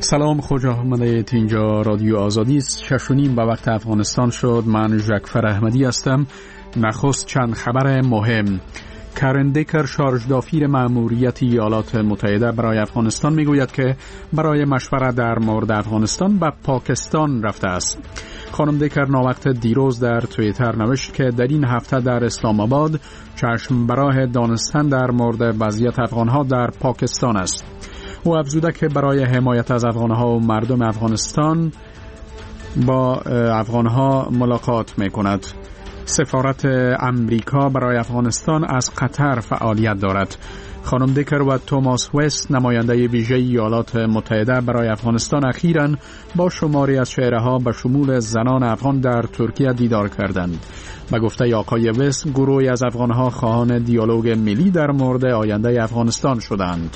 سلام، خوش آمدید. اینجا رادیو آزادی است. 6:30 به وقت افغانستان شد. من جعفر احمدی هستم. نخست چند خبر مهم. کرن دیکر، شارژ دافیر مأموریت ایالات متحده برای افغانستان، میگوید که برای مشورت در مورد افغانستان به پاکستان رفته است. خانم دیکر ناوقت دیروز در توییتر نوشت که در این هفته در اسلام آباد چشم براه دانستن در مورد وضعیت افغانها در پاکستان است. او افزوده که برای حمایت از افغانها و مردم افغانستان با افغانها ملاقات میکند. سفارت امریکا برای افغانستان از قطر فعالیت دارد. خانم دیکر و توماس وست، نماینده ویژه ایالات متحده برای افغانستان، اخیراً با شماری از چهره‌ها به شمول زنان افغان در ترکیه دیدار کردند. به گفته آقای وست، گروهی از افغانها خواهان دیالوگ ملی در مورد آینده افغانستان شدند.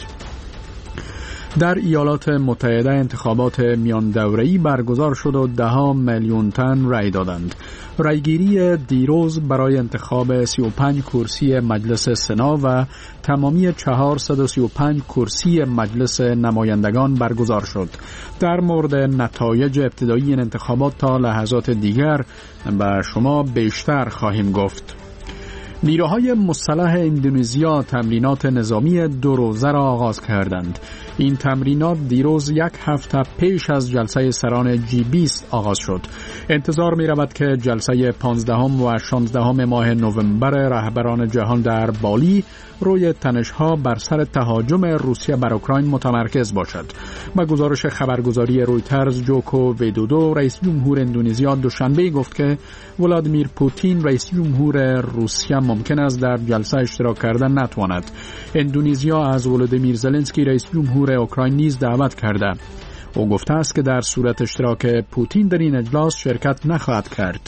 در ایالات متحده انتخابات میان دوره‌ای برگزار شد و 10 میلیون تن رای دادند. رایگیری دیروز برای انتخاب 35 کرسی مجلس سنا و تمامی 435 کرسی مجلس نمایندگان برگزار شد. در مورد نتایج ابتدایی این انتخابات تا لحظات دیگر به شما بیشتر خواهیم گفت. نیروهای مسلح اندونزیا تمرینات نظامی 2 روزه را آغاز کردند. این تمرینات دیروز 1 هفته پیش از جلسه سران G20 آغاز شد. انتظار می رود که جلسه 15 و 16 ماه نوامبر رهبران جهان در بالی روی تنش‌ها بر سر تهاجم روسیه بر اوکراین متمرکز باشد. با گزارش خبرگزاری رویترز، جوکو ویدودو، رئیس جمهور اندونزیا، دوشنبه گفت که ولادیمیر پوتین، رئیس جمهور روسیه، ممکن است در جلسه اشتراک کردن نتواند. اندونزیا از ولادیمیر زلنسکی، رئیس جمهور اوکراین، نیز دعوت کرده. او گفته است که در صورت اشتراک پوتین در این اجلاس شرکت نخواهد کرد.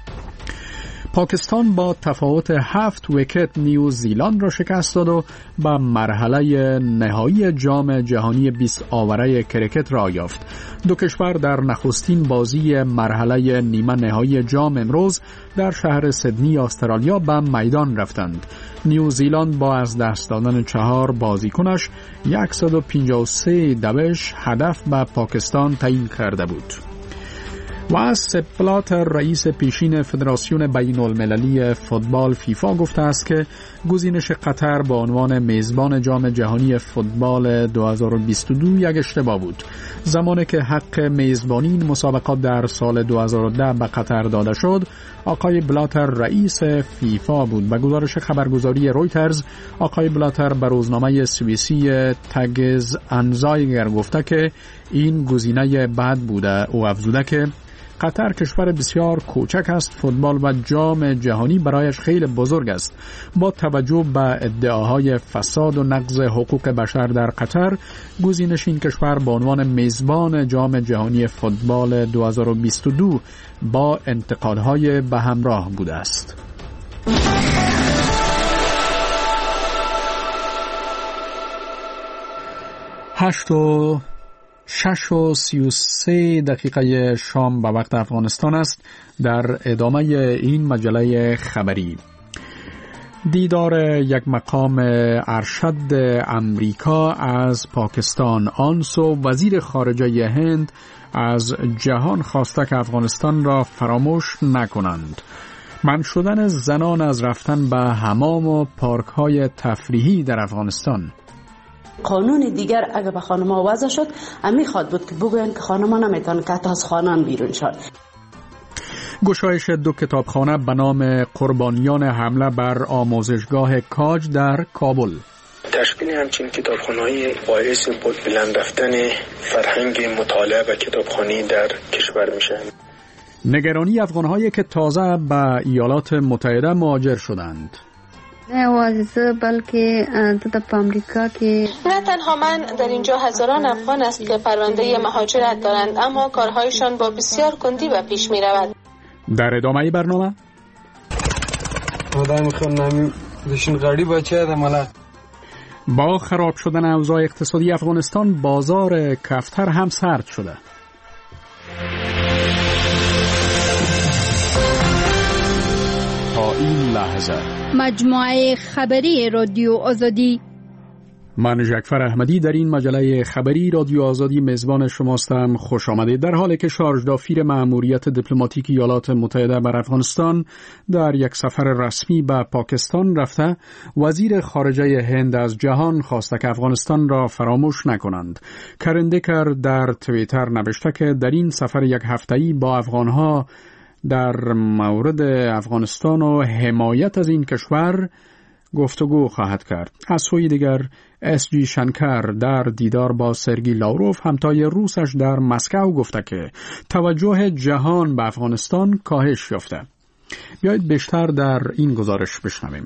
پاکستان با تفاوت 7 ویکت نیوزیلند را شکست داد و به مرحله نهایی جام جهانی 20 آوره کرکت را یافت. دو کشور در نخستین بازی مرحله نیمه نهایی جام امروز در شهر سیدنی، استرالیا به میدان رفتند. نیوزیلند با از دست دادن 4 بازیکنش 153 دوش هدف به پاکستان تعیین کرده بود. و سپ بلاتر، رئیس پیشین فدراسیون بین المللی فوتبال فیفا، گفته است که گزینش قطر به عنوان میزبان جام جهانی فوتبال 2022 یک اشتباه بود. زمانی که حق میزبانی این مسابقات در سال 2010 به قطر داده شد، آقای بلاتر رئیس فیفا بود. به گزارش خبرگزاری رویترز، آقای بلاتر به روزنامه سوئیسی تگز انزایگر گفته که این گزینه بد بوده. او افزوده که قطر کشور بسیار کوچک است. فوتبال و جام جهانی برایش خیلی بزرگ است. با توجه به ادعاهای فساد و نقض حقوق بشر در قطر، گزینش این کشور به عنوان میزبان جام جهانی فوتبال 2022 با انتقادهای به همراه بوده است. 6:33 شام به وقت افغانستان است. در ادامه این مجله خبری، دیدار یک مقام ارشد امریکا از پاکستان. آنسو، وزیر خارجه هند، از جهان خواسته که افغانستان را فراموش نکنند. منع شدن زنان از رفتن به حمام و پارک های تفریحی در افغانستان. قانون دیگر اگر به خانم‌ها وضع شد، میخواد بود که بگوین که خانم‌ها نمیتونن که حتی از خانه بیرون شد. گشایش 2 کتابخانه به نام قربانیان حمله بر آموزشگاه کاج در کابل. تشکیل همچین کتابخانه‌های باعث بلند رفتن فرهنگ مطالعه و کتابخوانی در کشور میشه. نگرانی افغان‌هایی که تازه به ایالات متحده مهاجر شدند. نه واسه بلکه در امریکا که نه تنها من، در اینجا هزاران افغان است که پرونده مهاجرت دارند، اما کارهایشان با بسیار کندی به پیش می رود. در ادامه برنامه آدم میخوام نمیشین غریب بچه مالا. با خراب شدن اوضاع اقتصادی افغانستان، بازار کفتر هم سرد شده. تا این لحظه مجموعه خبری رادیو آزادی. من جعفر احمدی در این مجله خبری رادیو آزادی میزبان شماستم. خوش آمدید. در حالی که شارژدافیر مأموریت دیپلماتیک ایالات متحده بر افغانستان در یک سفر رسمی به پاکستان رفته، وزیر خارجه هند از جهان خواسته که افغانستان را فراموش نکنند. کرن دیکر در توییتر نوشته که در این سفر یک هفته‌ای با افغانها در مورد افغانستان و حمایت از این کشور گفتگو خواهد کرد. از سوی دیگر اس جی شنکر در دیدار با سرگی لاوروف همتای روسش در مسکو گفته که توجه جهان به افغانستان کاهش یافته. بیایید بیشتر در این گزارش بشنویم.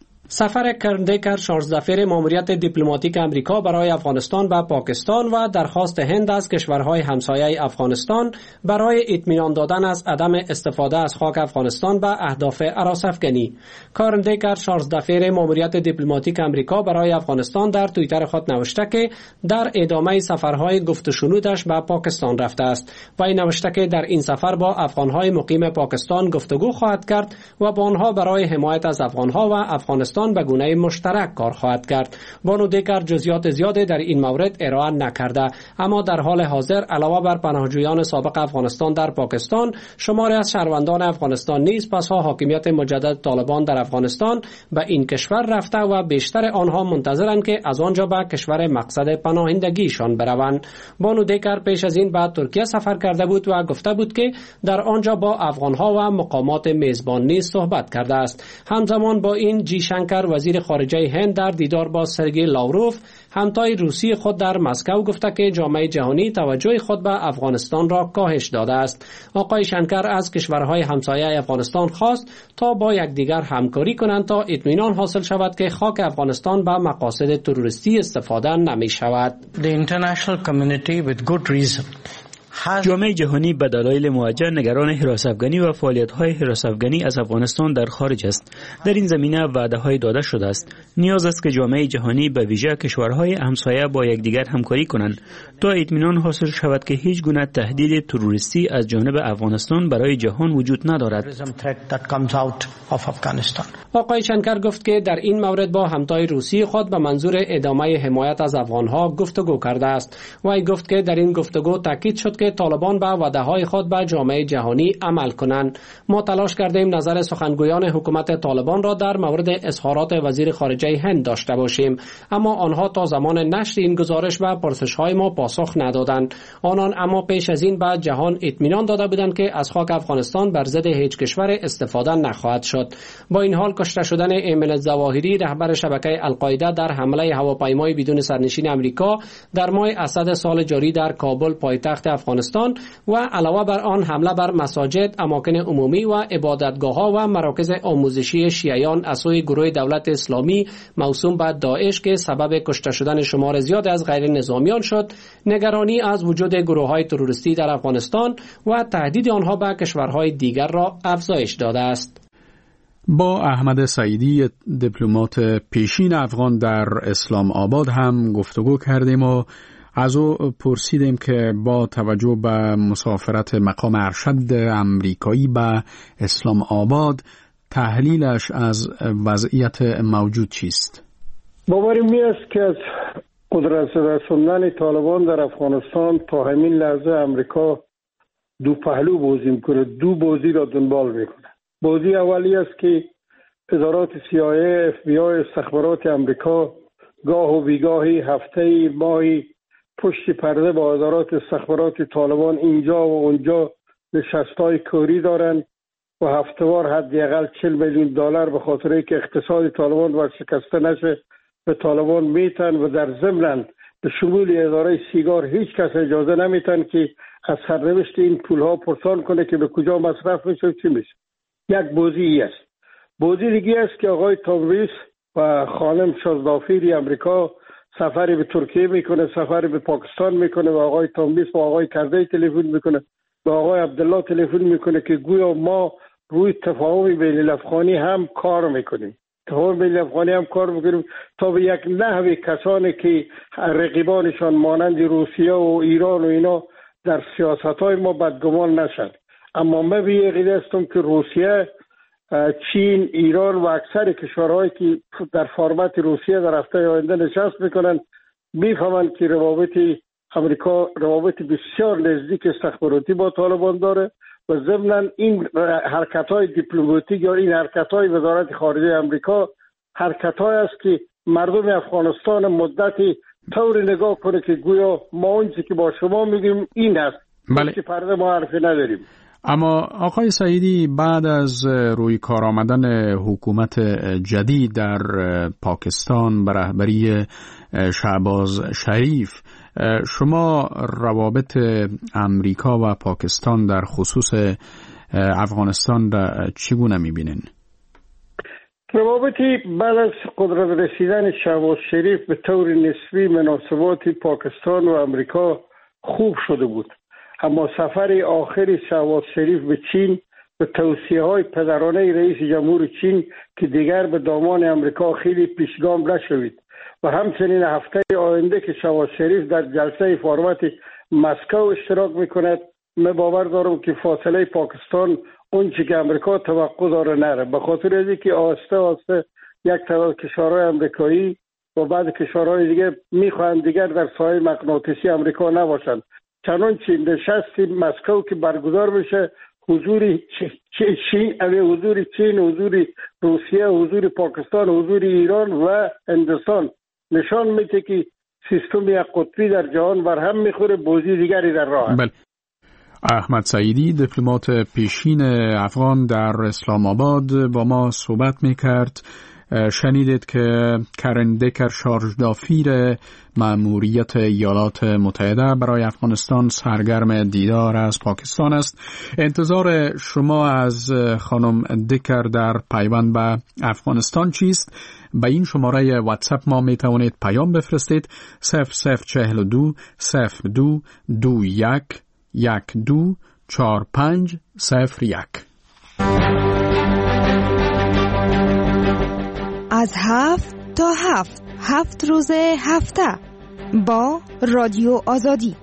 سفر کرن دیکر شارژدافیر ماموریت دیپلماتیک امریکا برای افغانستان و پاکستان و درخواست هند از کشورهای همسایه افغانستان برای اطمینان دادن از عدم استفاده از خاک افغانستان به اهداف هراس‌افکنی. کرن دیکر شارژدافیر ماموریت دیپلماتیک امریکا برای افغانستان در توییتر خود نوشته که در ادامه سفرهای گفت و شنودش به پاکستان رفته است و نوشته که در این سفر با افغانهای مقیم پاکستان گفتگو خواهد کرد و با آنها برای حمایت از افغانها و افغانستان به گونه مشترک کار خواهد کرد. بانو دیکر جزئیات زیادی در این مورد ارائه نکرده، اما در حال حاضر علاوه بر پناهجویان سابق افغانستان در پاکستان، شماری از شهروندان افغانستان نیز پسا حاکمیت مجدد طالبان در افغانستان به این کشور رفته و بیشتر آنها منتظرند که از آنجا به کشور مقصد پناهندگیشان بروند. بانو دیکر پیش از این به ترکیه سفر کرده بود و گفته بود که در آنجا با افغانها و مقامات میزبان نیز صحبت کرده است. همزمان با این جی شنکر وزیر خارجه هند در دیدار با سرگی لاوروف همتای روسی خود در مسکو گفته که جامعه جهانی توجه خود به افغانستان را کاهش داده است. آقای شنکر از کشورهای همسایه افغانستان خواست تا با یکدیگر همکاری کنند تا اطمینان حاصل شود که خاک افغانستان به مقاصد تروریستی استفاده نمی شود. جامعه جهانی به دلایل موجه نگران حراس‌افغانی و فعالیت‌های حراس‌افغانی از افغانستان در خارج است. در این زمینه وعده‌های داده شده است. نیاز است که جامعه جهانی به ویژه کشورهای همسایه با یکدیگر همکاری کنند تا اطمینان حاصل شود که هیچ گونه تهدید تروریستی از جانب افغانستان برای جهان وجود ندارد. آقای شنکر گفت که در این مورد با همتای روسی خود به منظور ادامه حمایت از افغانها گفتگو کرده است. وی گفت که در این گفتگو تاکید شد که طالبان به وعده‌های خود به جامعه جهانی عمل کنند. ما تلاش کردیم نظر سخنگویان حکومت طالبان را در مورد اظهارات وزیر خارجه هند داشته باشیم، اما آنها تا زمان نشر این گزارش به پرسش‌های ما پاسخ ندادند. آنان اما پیش از این به جهان اطمینان داده بودند که از خاک افغانستان بر ضد هیچ کشور استفاده نخواهد شد. با این حال کشته شدن ایمن الظواهری رهبر شبکه القاعده در حمله هواپیمای بدون سرنشین امریکا در ماه اسد سال جاری در کابل پایتخت افغانستان و علاوه بر آن حمله بر مساجد، اماکن عمومی و عبادتگاه‌ها و مراکز آموزشی شیعیان از سوی گروه دولت اسلامی موسوم به داعش که سبب کشته شدن شمار زیاد از غیر نظامیان شد، نگرانی از وجود گروه‌های تروریستی در افغانستان و تهدید آنها به کشورهای دیگر را افزایش داده است. با احمد سعیدی دیپلمات پیشین افغان در اسلام آباد هم گفتگو کردیم و از او پرسیدیم که با توجه به مسافرت مقام ارشد امریکایی به اسلام آباد تحلیلش از وضعیت موجود چیست؟ باورم می است که از قدرت رساندن طالبان در افغانستان تا همین لحظه امریکا دو پهلو بازی میکنه، دو بازی را دنبال میکنه. بازی اولی است که ادارات CIA، FBI، استخبارات امریکا گاه و بیگاهی، هفته‌ای، ماهی پشت پرده با ادارات استخبارات طالبان اینجا و اونجا نشست‌های کوری دارن و هفته‌وار حداقل 40 میلیون دلار به خاطر اینکه اقتصاد طالبان ورشکسته نشه به طالبان میتن و در ضمن به شمول اداره سیگار هیچ کس اجازه نمیتن که از سرنوشت این پولها پرسان کنه که به کجا مصرف میشه و چی میشه. یک بازی است. بازی دیگه است که آقای تام ریس و خانم شارژدافیر امریکا سفری به ترکیه میکنه، سفری به پاکستان میکنه و آقای تام ریس و آقای کرزی تلفن میکنه و آقای عبدالله تلفن میکنه که گویا ما روی تفاهم بین الافغانی هم کار میکنیم. تفاهم بین الافغانی هم کار میکنیم تا به یک نحوی کسانی که رقیبانشان مانند روسیه و ایران و اینا در سیاست‌های ما بدگمان نشد. اما من به عقیده هستم که روسیه چین، ایران و اکثر کشورهایی که در فرمت روسیه در هفته آینده نشست میکنن میفهمند که روابط امریکا روابط بسیار نزدیک استخباراتی با طالبان داره و ضمن این حرکت‌های دیپلماتیک یا این حرکت‌های وزارت خارجه امریکا حرکت‌های است که مردم افغانستان مدتی طور نگاه کنه که گویا ما اونچه که با شما میگیم این است، بله. که پرده ما حرفی نداریم. اما آقای سعیدی، بعد از روی کار آمدن حکومت جدید در پاکستان به رهبری شهباز شریف، شما روابط امریکا و پاکستان در خصوص افغانستان را چگونه می‌بینین؟ روابطی بعد از قدرت رسیدن شهباز شریف به طور نسبی مناسبات پاکستان و امریکا خوب شده بود، اما سفر آخر شهباز شریف به چین به توصیه‌های پدرانه رئیس جمهور چین که دیگر به دامان امریکا خیلی پیشگام نشوید و همچنین هفته آینده که شهباز شریف در جلسه فرمت مسکو اشتراک میکند، من باور دارم که فاصله پاکستان اونچه که امریکا توقع داره نره، به خاطر از اینکه آهسته آهسته یک تعداد کشورهای امریکایی و بعد کشورهای دیگه میخواهند دیگر در سایه مغناطیسی امریکا نباشند. چنانچه نشست مسکو که برگزار بشه حضور چین، حضور روسیه، حضور پاکستان، حضور ایران و هندوستان نشان میده که سیستم یک قطبی در جهان برهم میخوره، بازی دیگری در راه. بله. احمد سعیدی، دیپلمات پیشین افغان در اسلام آباد، با ما صحبت میکرد. شنیدید که کرن دکر شارژدافیر مأموریت ایالات متحده برای افغانستان سرگرم دیدار از پاکستان است. انتظار شما از خانم دکر در پیوند به افغانستان چیست؟ به این شماره واتساپ ما می توانید پیام بفرستید 0042 02 21 124501. از 7 تا 7 روز هفته با رادیو آزادی.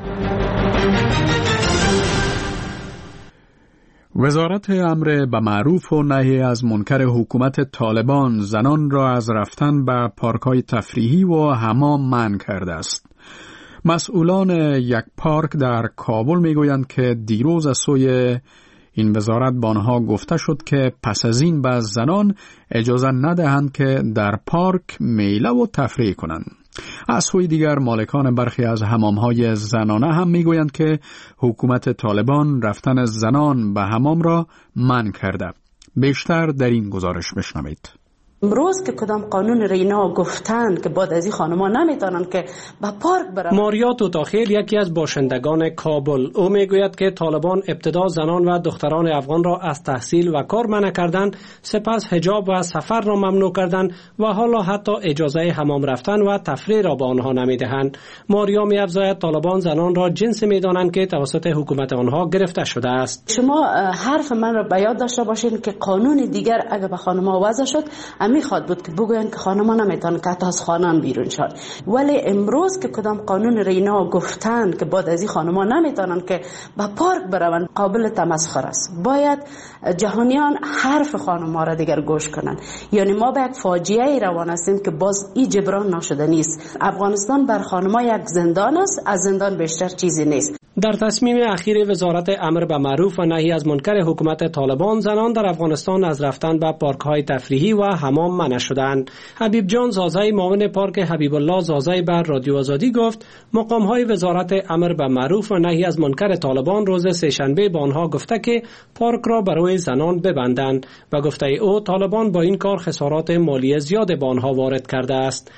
وزارت امر به معروف و نهی از منکر حکومت طالبان زنان را از رفتن به پارک‌های تفریحی و حمام منع کرده است. مسئولان یک پارک در کابل میگویند که دیروز از سوی این وزارت به آنها گفته شد که پس از این به زنان اجازه ندهند که در پارک میله و تفریح کنند. از سوی دیگر مالکان برخی از حمام‌های زنانه هم میگویند که حکومت طالبان رفتن زنان به حمام را منع کرده. بیشتر در این گزارش بشنوید. امروز که کدام قانون رینا گفتن که بعد از این خانما نمیتونن که به پارک برن. ماریا توتاخیل یکی از باشندگان کابل، او میگوید که طالبان ابتدا زنان و دختران افغان را از تحصیل و کار منع کردند، سپس حجاب و سفر را ممنوع کردند و حالا حتی اجازه حمام رفتن و تفریح را به آنها نمیدهند. ماریا می‌افزاید طالبان زنان را جنسی میدانند که توسط حکومت آنها گرفته شده است. شما حرف من را به یاد داشته باشین که قانون دیگر اگه به خانما وضع شد میخواد بود که بگوین که خانما نمیتونن که حتی از خانه بیرون شد، ولی امروز که کدام قانون رینا گفتن که بعد از این خانما نمیتونن که به پارک برون، قابل تمسخر است. باید جهانیان حرف خانما را دیگر گوش کنن. یعنی ما به یک فاجعه روان هستیم که باز این جبران نشده نیست. افغانستان بر خانما یک زندان است، از زندان بیشتر چیزی نیست. در تصمیم اخیر وزارت امر به معروف و نهی از منکر حکومت طالبان زنان در افغانستان از رفتن به پارک‌های تفریحی و حمام منع شدند. حبیب جان زازای معاون پارک حبیب الله زازای بر رادیو آزادی گفت مقام‌های وزارت امر به معروف و نهی از منکر طالبان روز سه‌شنبه به آنها گفته که پارک را برای زنان ببندند و گفته او طالبان با این کار خسارات مالی زیاد به آنها وارد کرده است.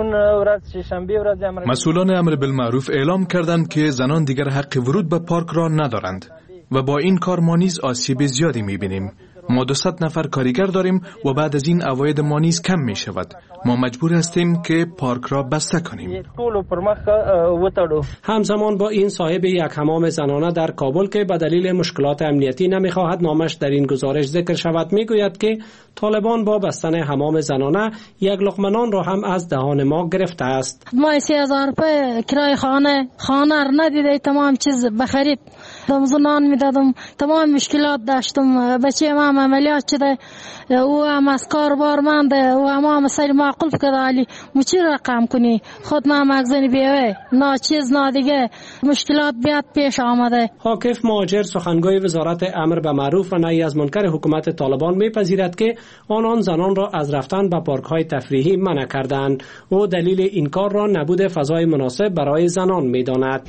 مسئولان امر بالمعروف اعلام کردند که زنان دیگر حق ورود به پارک را ندارند و با این کار ما نیز آسیب زیادی می‌بینیم. ما 200 نفر کارگر داریم و بعد از این عواید ما نیز کم می شود. ما مجبور هستیم که پارک را بسته کنیم. همزمان با این صاحب یک حمام زنانه در کابل که به دلیل مشکلات امنیتی نمیخواهد نامش در این گزارش ذکر شود میگوید که طالبان با بستن حمام زنانه یک لقمه نان را هم از دهان ما گرفته است. ما 3000 روپیه کرای خانه ندیده، تمام چیز بخرید زنان میدادم، تمام مشکلات داشتم. بچه ما عملیات شده، او هم از کار بارمنده، او هم مسائل معقول کرده، علی چی رقم کنی خود ما مغزنی بیوه نه چیز نه دیگه مشکلات بیاد پیش آمده. حاکف مهاجر سخنگوی وزارت امر به معروف و نهی از منکر حکومت طالبان میپذیرد که آنان زنان را از رفتن به پارک‌های تفریحی منع کردند. او دلیل این کار را نبود فضای مناسب برای زنان میداند.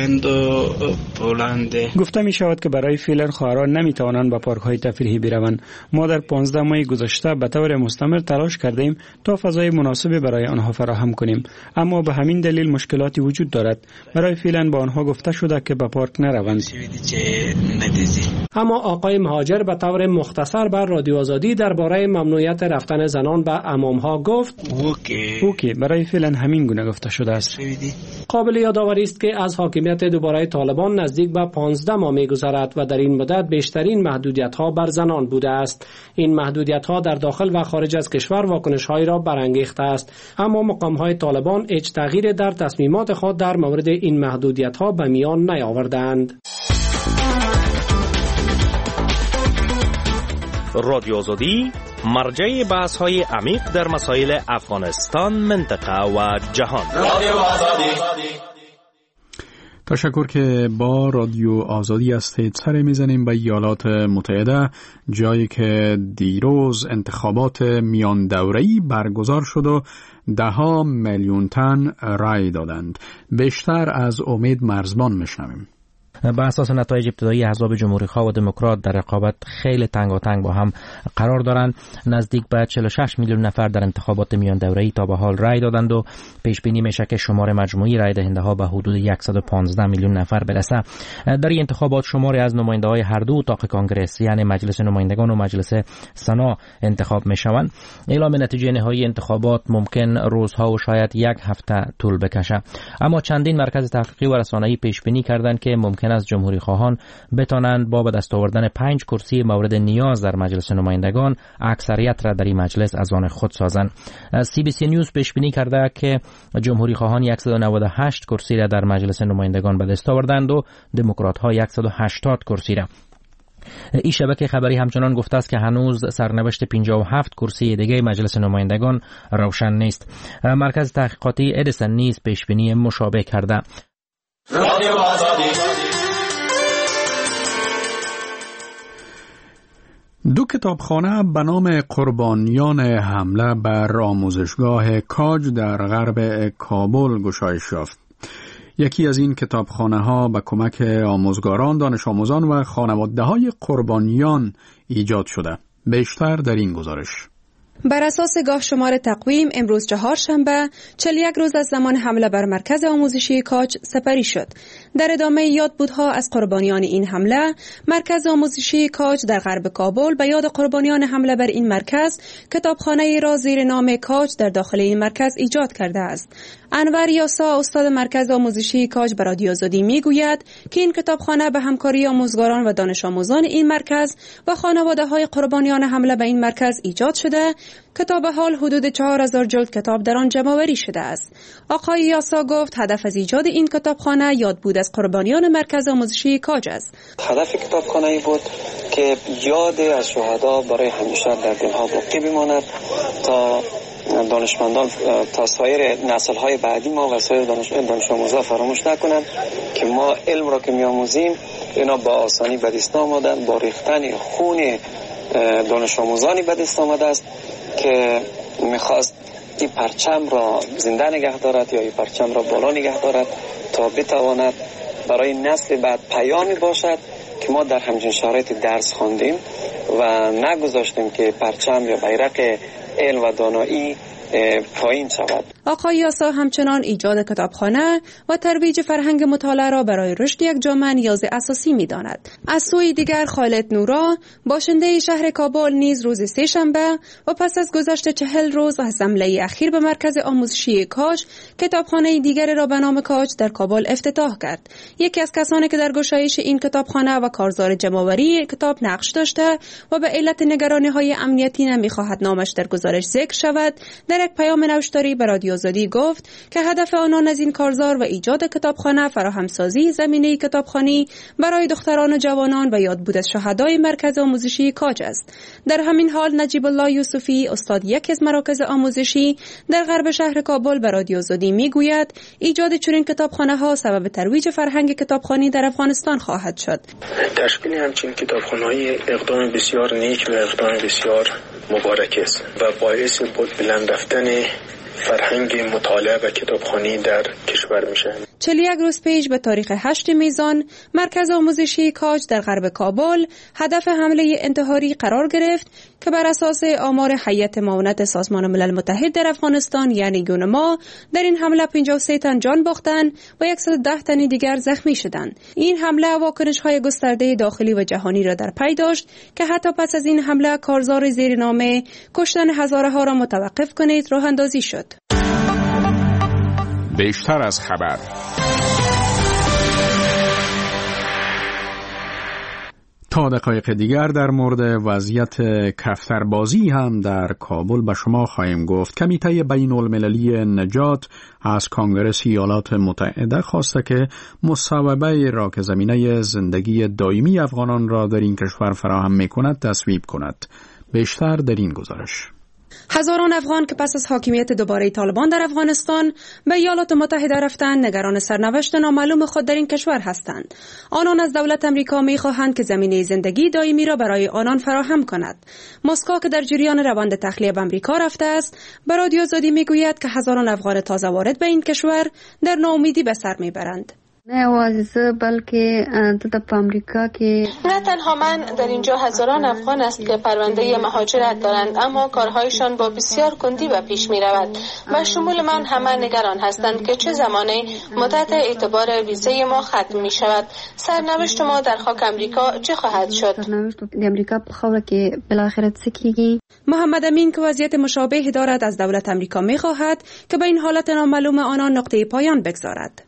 گفته می شود که برای فعلا خواهران نمیتوانند به پارک‌های تفریحی بروند. ما در 15 ماه گذشته به طور مستمر تلاش کردیم تا فضای مناسبی برای آنها فراهم کنیم، اما به همین دلیل مشکلاتی وجود دارد. برای فعلا با آنها گفته شده که به پارک نروند. اما آقای مهاجر به طور مختصر بر رادیو آزادی درباره ممنوعیت رفتن زنان به حمام‌ها گفت اوکی برای فعلا همین گونه گفته شده است. قابل یادآوری است که از حاکمیت دوباره طالبان نزدیک به 15 ماه می‌گذرد و در این مدت بیشترین محدودیت‌ها بر زنان بوده است. این محدودیت‌ها در داخل و خارج از کشور واکنش‌هایی را برانگیخته است، اما مقام‌های طالبان هیچ تغییری در تصمیمات خود در مورد این محدودیت‌ها به میان نیاوردند. رادیو آزادی مرجع بحث‌های عمیق در مسائل افغانستان، منطقه و جهان. رادیو آزادی. تشکر که با رادیو آزادی هستید. سر میزنیم به ایالات متحده، جایی که دیروز انتخابات میان دوره‌ای برگزار شد و 10 میلیون تن رای دادند. بیشتر از امید مرزبان میشنویم. بر اساس نتایج ابتدایی احزاب جمهوری‌خواه و دموکرات در رقابت خیلی تنگاتنگ با هم قرار دارند. نزدیک به 46 میلیون نفر در انتخابات میان دوره‌ای تا به حال رای دادند و پیش بینی میشه که شمار مجموعی رای دهنده ها به حدود 115 میلیون نفر برسه. در این انتخابات شماری از نماینده‌های هر دو اتاق کنگره، یعنی مجلس نمایندگان و مجلس سنا انتخاب میشوند. اعلام نتیجه نهایی انتخابات ممکن روزها و شاید یک هفته طول بکشه، اما چندین مرکز تحقیقی و رسانه‌ای پیش بینی کردند که ممکن از جمهوری خواهان بتانند با به دست آوردن 5 کرسی مورد نیاز در مجلس نمایندگان اکثریت را در این مجلس از آن خود سازند. CBC نیوز پیش بینی کرده که جمهوری خواهان 198 کرسی را در مجلس نمایندگان به دست آوردند و دموکرات ها 180 کرسی را. این شبکه خبری همچنان گفته است که هنوز سرنوشت 57 کرسی دیگه مجلس نمایندگان روشن نیست. مرکز تحقیقاتی ادیسن نیز پیش بینی مشابه کرده. رادیو آزادی. 2 کتابخانه به نام قربانیان حمله بر آموزشگاه کاج در غرب کابل گشایش یافت. یکی از این کتابخانه ها به کمک آموزگاران، دانش آموزان و خانواده های قربانیان ایجاد شده. بیشتر در این گزارش. بر اساس گاه شمار تقویم امروز چهارشنبه 41 روز از زمان حمله بر مرکز آموزشی کاج سپری شد. در ادامه یادبودها از قربانیان این حمله، مرکز آموزشی کاج در غرب کابل به یاد قربانیان حمله بر این مرکز کتابخانه را زیر نام کاج در داخل این مرکز ایجاد کرده است. انور یاسا، استاد مرکز آموزشی کاج، به رادیو آزادی میگوید که این کتابخانه به همکاری آموزگاران و دانش آموزان این مرکز و خانواده‌های قربانیان حمله به این مرکز ایجاد شده که تا به حال حدود 4000 جلد کتاب در آن جمع‌آوری شده است. آقای یاسا گفت هدف از ایجاد این کتابخانه یادبود از قربانیان مرکز آموزشی کاج است. هدف کتابخانه بود که یاد از شهدا برای همیشه در دلها باقی بماند تا دانشمندان، تا سایر نسل‌های بعدی ما و سایر دانش آموزان فراموش نکنند که ما علم را که می‌آموزیم اینا با آسانی به دست آمدن، با ریختن خون دانش آموزانی به دست آمده است که می‌خواست این پرچم را زنده نگه دارد یا این پرچم را بالا نگه دارد تا بتواند برای نسل بعد پیامی باشد که ما در همچین شرایط درس خواندیم و نگذاشتیم که پرچم یا بیرق علم و دانایی پایین شود. آقای یاسا همچنان ایجاد کتابخانه و ترویج فرهنگ مطالعه را برای رشد یک جامعه نیاز اساسی می‌داند. از سوی دیگر خالد نورا، باشنده شهر کابل، نیز روز سه‌شنبه و پس از گذشت 40 روز از حمله اخیر به مرکز آموزشی کاج، کتابخانه دیگر را به نام کاج در کابل افتتاح کرد. یکی از کسانی که در گشایش این کتابخانه و کارزار جمع‌آوری کتاب نقش داشته و به علت نگرانی‌های امنیتی نمی‌خواهد نامش در گزارش گزارش ذکر شود، در یک پیام نوشتاری به رادیو آزادی گفت که هدف آنان از این کارزار و ایجاد کتابخانه فراهمسازی زمینه کتابخوانی برای دختران و جوانان و یاد بود از شهدای مرکز آموزشی کاج است. در همین حال نجیب الله یوسفی، استاد یکی از مراکز آموزشی در غرب شهر کابل به رادیو آزادی میگوید ایجاد چنین کتابخانه ها سبب ترویج فرهنگ کتابخوانی در افغانستان خواهد شد. تشکیل همچین کتابخانه‌های اقدام بسیار نیک و اقدام بسیار مبارک است و باعث بلند رفتن فرهنگ مطالعه و کتابخوانی در کشور میشه. 41 روز پیش به تاریخ 8 میزان مرکز آموزشی کاج در غرب کابل هدف حمله انتحاری قرار گرفت که بر اساس آمار هیئت معاونت سازمان ملل متحد در افغانستان یعنی یونما در این حمله 53 تن جان باختند و 110 تن دیگر زخمی شدند. این حمله واکنش‌های گسترده داخلی و جهانی را در پی داشت که حتی پس از این حمله کارزار زیرنامه کشتن هزارها را متوقف کنید راه اندازی شد. بیشتر از خبر. تا دقایق دیگر در مورد وضعیت کفتربازی هم در کابل به شما خواهیم گفت. کمیته بین المللی نجات از کنگره ایالات متحده خواسته که مصوبه را که زمینه زندگی دائمی افغانان را در این کشور فراهم می‌کند تصویب کند. بیشتر در این گزارش. هزاران افغان که پس از حاکمیت دوباره طالبان در افغانستان به ایالات متحده رفتند نگران سرنوشت نامعلوم خود در این کشور هستند. آنان از دولت امریکا می‌خواهند که زمینه زندگی دائمی را برای آنان فراهم کند. مسکو که در جریان روند تخلیه به امریکا رفته است، به رادیو آزادی می‌گوید که هزاران افغان تازه وارد به این کشور در ناامیدی به سر می‌برند. نه یوازې بلکه د امریکا کې نه تنها من در اینجا هزاران افغان است که پرونده مهاجرت دارند اما کارهایشان با بسیار کندی به پیش می رود و شمول من همه نگران هستند که چه زمانی مدت اعتبار ویزه ما ختم می شود. سرنوشت ما در خاک امریکا چه خواهد شد؟ سرنوشت د امریکا په خاوره کې بالاخره څه کیږي؟ محمد امین که وضعیت مشابه دارد از دولت امریکا می خواهد که به این حالت نامعلوم آنان نقطه پایان بگذارد.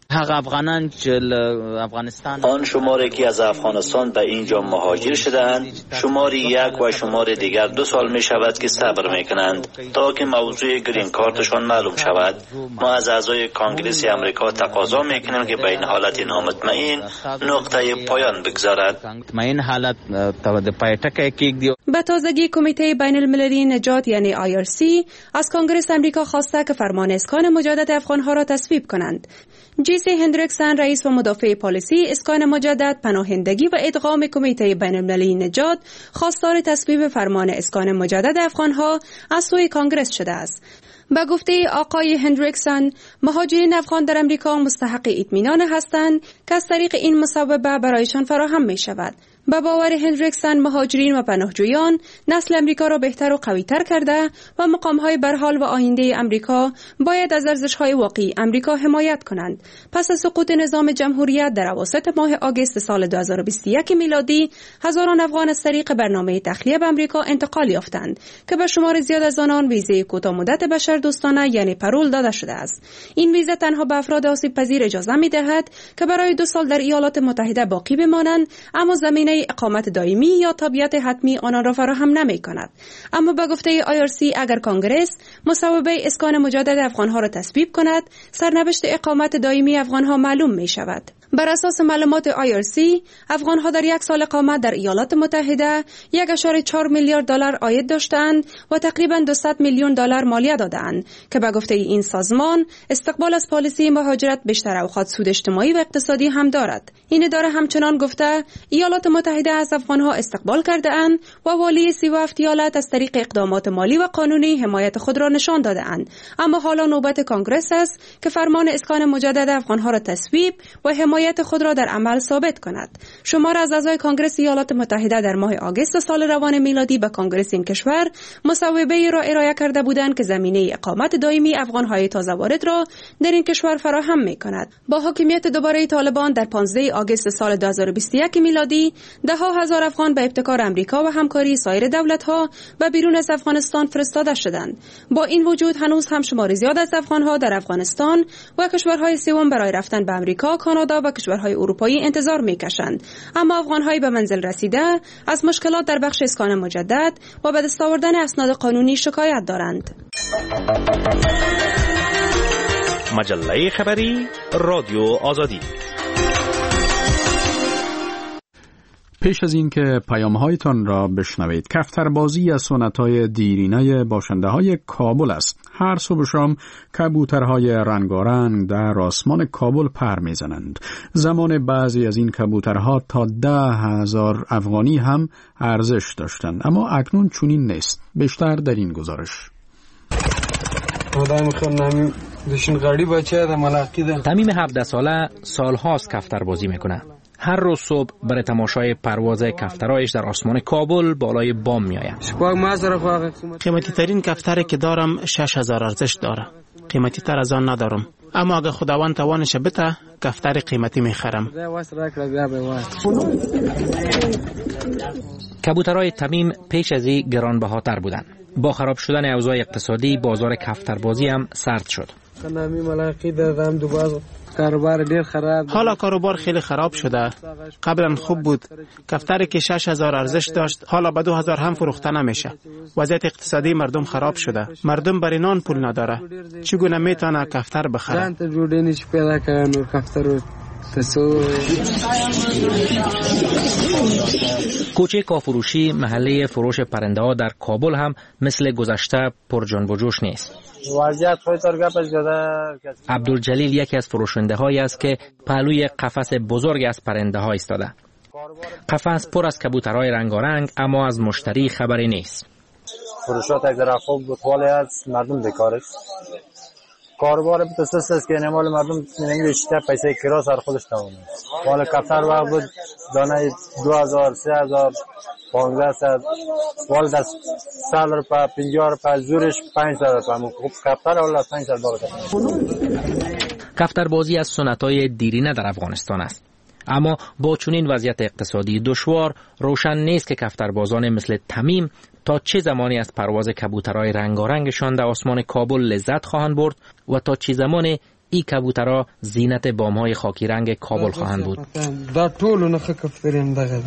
آن شماری که از افغانستان به اینجا مهاجر شدند شماری 1 و شمار دیگر 2 سال می شود که صبر می کنند تا که موضوع گرین کارتشان معلوم شود. ما از اعضای کانگرس امریکا تقاضا می کنیم که به این حالت نامطمئن نقطه پایان بگذارد. به تازگی کمیته بین المللی نجات یعنی IRC از کانگرس امریکا خواسته که فرمان اسکان مجدد افغانها را تصویب کنند. جیسی هندریکسن رئیس و مدافع پالیسی اسکان مجدد، پناهندگی و ادغام کمیته بین المللی نجات خواستار تصویب فرمان اسکان مجدد افغانها از سوی کانگرس شده است. به گفته آقای هندریکسن، مهاجرین افغان در امریکا مستحق اطمینان هستند که از طریق این مصوبه برایشان فراهم می شود. به باور هندریکسن، مهاجرین و پناهجویان نسل امریکا را بهتر و قوی‌تر کرده و مقام‌های برحال و آینده امریکا باید از ارزش‌های واقعی امریکا حمایت کنند. پس از سقوط نظام جمهوریت در اواسط ماه آگوست سال 2021 میلادی، هزاران افغان از طریق برنامه تخلیه به امریکا انتقال یافتند که به شمار زیاد از آنان ویزه کوتاه‌مدت بشردوستانه یعنی پرول داده شده است. این ویزه تنها به افراد آسیب‌پذیر اجازه می‌دهد که برای 2 سال در ایالات متحده باقی بمانند، اما زمینه اقامت دائمی یا تابعیت حتمی آنان را فراهم نمی کند. اما به گفته IRC اگر کانگرس مصوبه اسکان مجدد افغانها را تصویب کند، سرنوشت اقامت دائمی افغانها معلوم می شود. بر اساس معلومات IRC، افغانها در 1 سال اقامت در ایالات متحده 1.4 میلیارد دلار عاید داشتند و تقریباً 200 میلیون دلار مالیه دادند که به گفته این سازمان استقبال از پالیسی مهاجرت بیشتر اوقات سود اجتماعی و اقتصادی هم دارد. این اداره همچنان گفته ایالات متحده از افغانها استقبال کرده اند و والی 37 ایالت از طریق اقدامات مالی و قانونی حمایت خود را نشان داده اند. اما حالا نوبت کانگرس است که فرمان اسکان مجدد افغانها را تصویب و حمایت خود را در عمل ثابت کند. شمار از اعضای کانگرس ایالات متحده در ماه آگوست سال روان میلادی به کانگرس این کشور مصوبه را ارائه کرده بودند که زمینه اقامت دائمی افغانهای تازه وارد را در این کشور فراهم می‌کند. با حاکمیت دوباره طالبان در 15 آگوست سال 2021 میلادی، ده‌ها هزار افغان به ابتکار امریکا و همکاری سایر دولت‌ها و بیرون از افغانستان فرستاده شدند. با این وجود هنوز هم شمار زیاد از افغان‌ها در افغانستان و کشورهای سوم برای رفتن به امریکا، کانادا و و کشورهای اروپایی انتظار میکشند، اما افغانهای به منزل رسیده از مشکلات در بخش اسکان مجدد و به دست آوردن اسناد قانونی شکایت دارند. مجله خبری رادیو آزادی. پیش از این که پیام‌هایتان را بشنوید، کفتربازی از سنت‌های دیرینه باشنده‌های کابل است. هر صبح شام کبوترهای رنگارنگ در آسمان کابل پر می‌زنند. زمان بعضی از این کبوترها تا 10,000 افغانی هم ارزش داشتند، اما اکنون چنین نیست. بیشتر در این گزارش. تمیم 17 ساله سالهاست کفتربازی میکنه. هر روز صبح برای تماشای پرواز کفترهایش در آسمان کابل بالای بام میآید. قیمتی ترین کفتری که دارم 6,000 ارزش داره. قیمتی تر از آن ندارم، اما اگه خداوند توانش بده کفتر قیمتی میخرم. کبوترهای تمیم پیش از این گرانبهاتر بودند. با خراب شدن اوضاع اقتصادی بازار کفتربازی هم سرد شد. حالا کاروبار خیلی خراب شده. قبلا خوب بود. کفتری که 6,000 ارزش داشت حالا به 2,000 هم فروخته نمیشه. وضعیت اقتصادی مردم خراب شده. مردم برای نان پول نداره. چگونه میتونه کفتر بخره؟ کوچه کافروشی، محله فروش پرنده ها در کابل هم مثل گذشته پر جنب و جوش نیست. عبدالجلیل یکی از فروشنده هایی است که پهلوی قفس بزرگ از پرنده ها ایستاده. قفس پر از کبوترهای رنگارنگ، اما از مشتری خبری نیست. فروشات اگر خوب بود ولی از مردم بیکار است. کاروبار بتوسس است که نمال مردم نمیشه پیسه کرا سر خودش تمام. ولی کفتر وقت بود دانه 2,000 3,000 1500 ولی در سال رو پا 50 رو پا زورش 500 رو خوب کفتر ولی 500 داره. کفتربازی از سنت‌های دیرینه در افغانستان است. اما با چنین وضعیت اقتصادی دشوار روشن نیست که کفتربازان مثل تمیم تا چه زمانی از پرواز کبوترهای رنگارنگشان در آسمان کابل لذت خواهند برد و تا چه زمان این کبوترها زینت بام‌های خاکی رنگ کابل خواهند بود. دا ټول نه کفترین دغه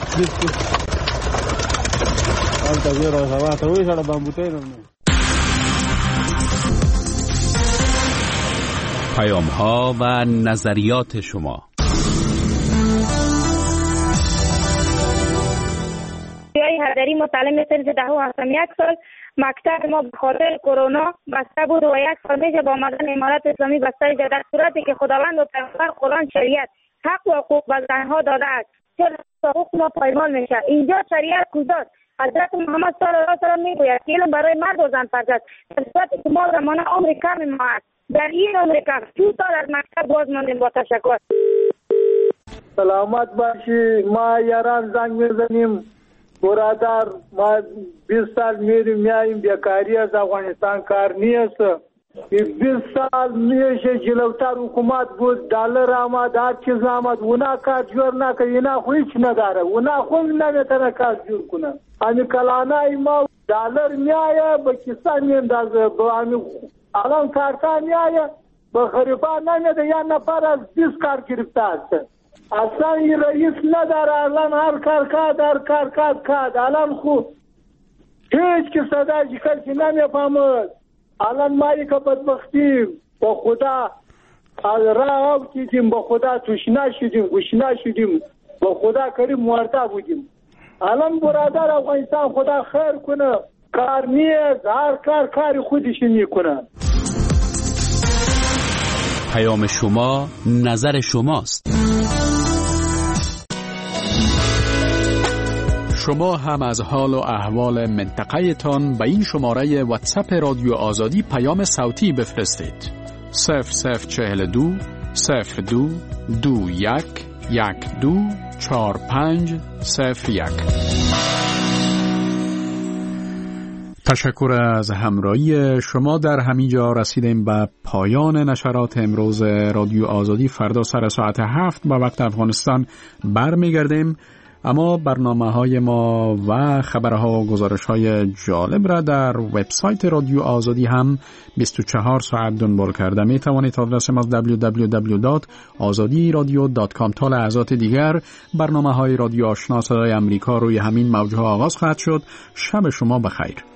پیام‌ها و نظریات شما. هدری متعلم صرف دهو هستم. 1 سال مکتب ما به خاطر کرونا بسته بود و 1 سال میشه با آمدن امارت اسلامی بسته شد، در صورتی که خداوند و پیامبر قرآن شریعت حق و حقوق به زنها داده است. چرا حقوق ما پایمال میشه؟ اینجا شریعت کجاست؟ حضرت محمد صلی الله علیه و آله میگوید که علم برای مرد و زن فرض است. در صورتی که ما زمانه عمر کم ما است، در این عمر کم 2 سال از مکتب باز ماندیم. با تشکر. سلامت باشی. ما یاران زنگ میزنیم برادر، ما 20 سال میایم بیکاری از افغانستان کار نیست. 20 سال میشه جلوتر حکومت بود، دلار آمد، هر چیز آمد، اونا کار جور نکرد. اینا خو هیچ نداره، اونا خو نمیتونه کار جور کنه. همین کلانای ما دلار میایه به کیسه میندازه، الان کارتان میایه به خریبان نمیده. یا نفر از 20 کار گرفته است. اصلا این رئیس نداره. الان هر کار کاد. الان خوب هیچ که صدای کسی نمیفهمد. الان مایی که بدبختیم با خدا راه افتیدیم، با خدا توشنا شدیم، گوشنا شدیم، با خدا کریم مرده بودیم. الان برادر افغانستان خدا خیر کنه، کار نیست، هر کار خودش میکنه. پیام شما نظر شماست. شما هم از حال و احوال منطقه تان به این شماره واتساپ رادیو آزادی پیام صوتی بفرستید. 0042 02 21 12 45 01. تشکر از همراهی شما. در همینجا رسیدیم به پایان نشرات امروز رادیو آزادی. فردا سر ساعت 7 با وقت افغانستان برمیگردیم. اما برنامه‌های ما و خبرها و گزارش‌های جالب را در وبسایت رادیو آزادی هم 24 ساعت دنبال کرده می توانید. آدرس ما www.azadiradio.com. تا لحظات دیگر برنامه‌های رادیو آشنا صدای امریکا روی همین موج‌ها آغاز خواهد شد. شب شما بخیر.